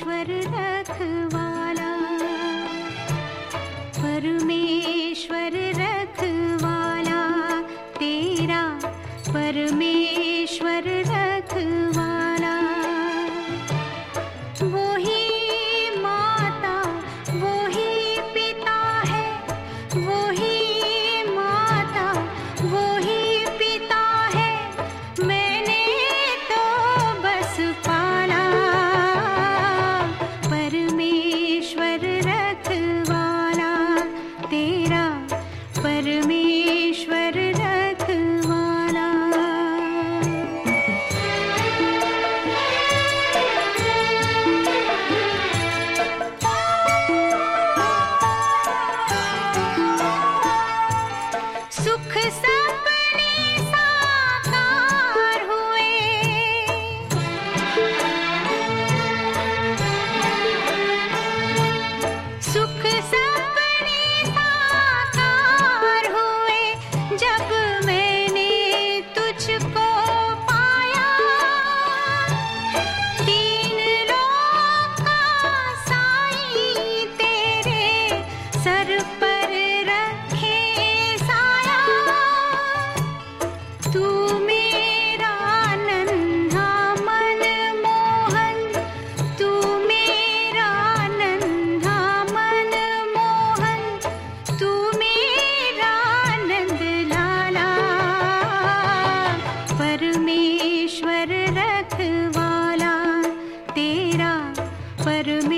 परमेश्वर रखवाला, परमेश्वर रखवाला, तेरा परमेश्वर रखवाला। वो ही माता वो ही पिता है, वो ही माता वो ही पिता है, मैंने तो बस पाला। परमेश्वर रखवाला, तेरा परमेश्वर रखवाला। सुख सपने साकार हुए, सुख सपने साकार हुए, जब मैंने तुझको पाया। तीन लोक का साई तेरे सर पर रखे साया। तू मेरा नन्हा मन मोहन, तू मेरा नन्हा मन मोहन, तू मेरा नंद लाला। परमेश्वर रखवाला, तेरा परमेश्वर